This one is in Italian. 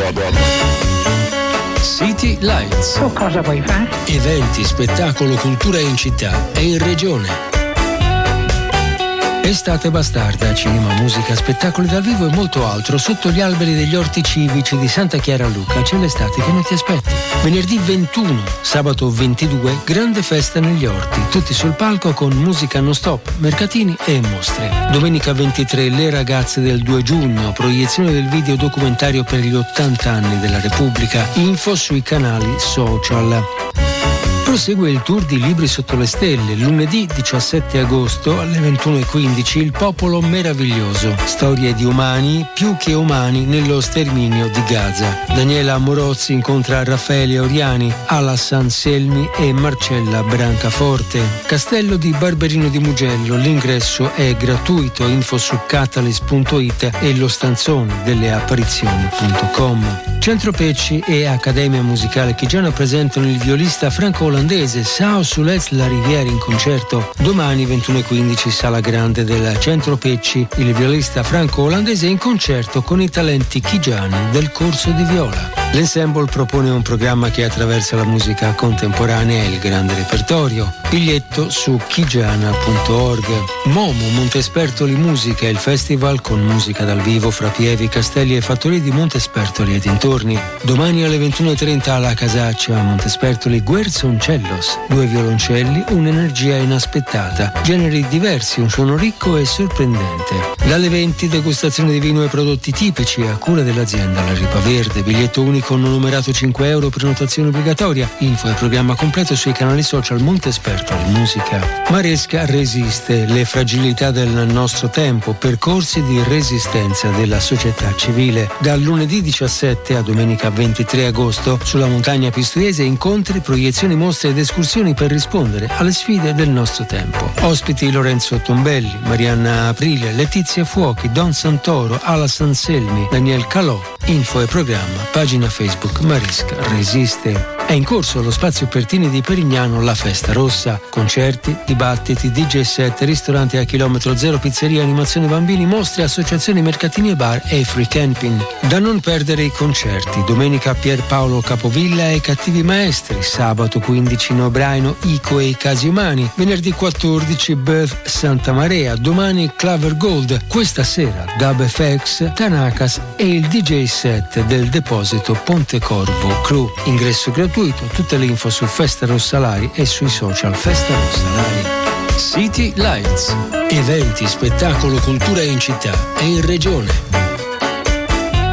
City Lights. Tu cosa vuoi fare? Eventi, spettacolo, cultura in città e in regione. Estate bastarda, cinema, musica, spettacoli dal vivo e molto altro sotto gli alberi degli orti civici di Santa Chiara a Lucca. C'è l'estate che non ti aspetti. Venerdì 21, sabato 22, grande festa negli orti, tutti sul palco con musica non stop, mercatini e mostre. Domenica 23, le ragazze del 2 giugno, proiezione del video documentario per gli 80 anni della Repubblica. Info sui canali social. Prosegue il tour di Libri sotto le stelle. Lunedì 17 agosto alle 21:15 Il popolo meraviglioso. Storie di umani più che umani nello sterminio di Gaza. Daniela Morozzi incontra Raffaele Oriani, Alas Anselmi e Marcella Brancaforte. Castello di Barberino di Mugello. L'ingresso è gratuito. Info su catalyst.it e lo stanzone delle apparizioni.com. Centro Pecci e Accademia Musicale Chigiana presentano il violista franco-olandese Sao Soulez La Riviera in concerto. Domani 21:15 Sala Grande del Centro Pecci, il violista franco-olandese in concerto con i talenti chigiani del corso di viola. L'ensemble propone un programma che attraversa la musica contemporanea e il grande repertorio. Biglietto su chigiana.org. Momo Montespertoli Musica, il festival con musica dal vivo fra Pievi, Castelli e fattorie di Montespertoli e dintorni. Domani alle 21:30 alla Casaccia a Montespertoli Guerzoncellos. 2 violoncelli, un'energia inaspettata, generi diversi, un suono ricco e sorprendente. Dalle 20 degustazione di vino e prodotti tipici a cura dell'azienda La Ripa Verde. Biglietto unico non numerato €5, prenotazione obbligatoria. Info e programma completo sui canali social Montespertoli Musica. Maresca resiste, le fragilità del nostro tempo, percorsi di resistenza della società civile. Dal lunedì 17 a domenica 23 agosto sulla montagna pistoiese incontri, proiezioni, mostre ed escursioni per rispondere alle sfide del nostro tempo. Ospiti Lorenzo Tombelli, Marianna Aprile, Letizia Fuochi, Don Santoro, Alas Anselmi, Daniel Calò. Info e programma, pagina Facebook Maresca resiste. È in corso allo Spazio Pertini di Perignano la Festa Rossa. Concerti, dibattiti, DJ set, ristoranti a chilometro zero, pizzeria, animazione bambini, mostre, associazioni, mercatini e bar e free camping. Da non perdere i concerti. Domenica Pierpaolo Capovilla e Cattivi Maestri. Sabato 15 Nobraino, Ico e i Casi Umani. Venerdì 14 Birth Santa Maria. Domani Claver Gold. Questa sera Dub FX, Tanakas e il DJ set del Deposito Pontecorvo Crew. Ingresso gratuito. Tutte le info su Festa Rossalari e sui social Festa Rossalari. City Lights. Eventi, spettacolo, cultura in città e in regione.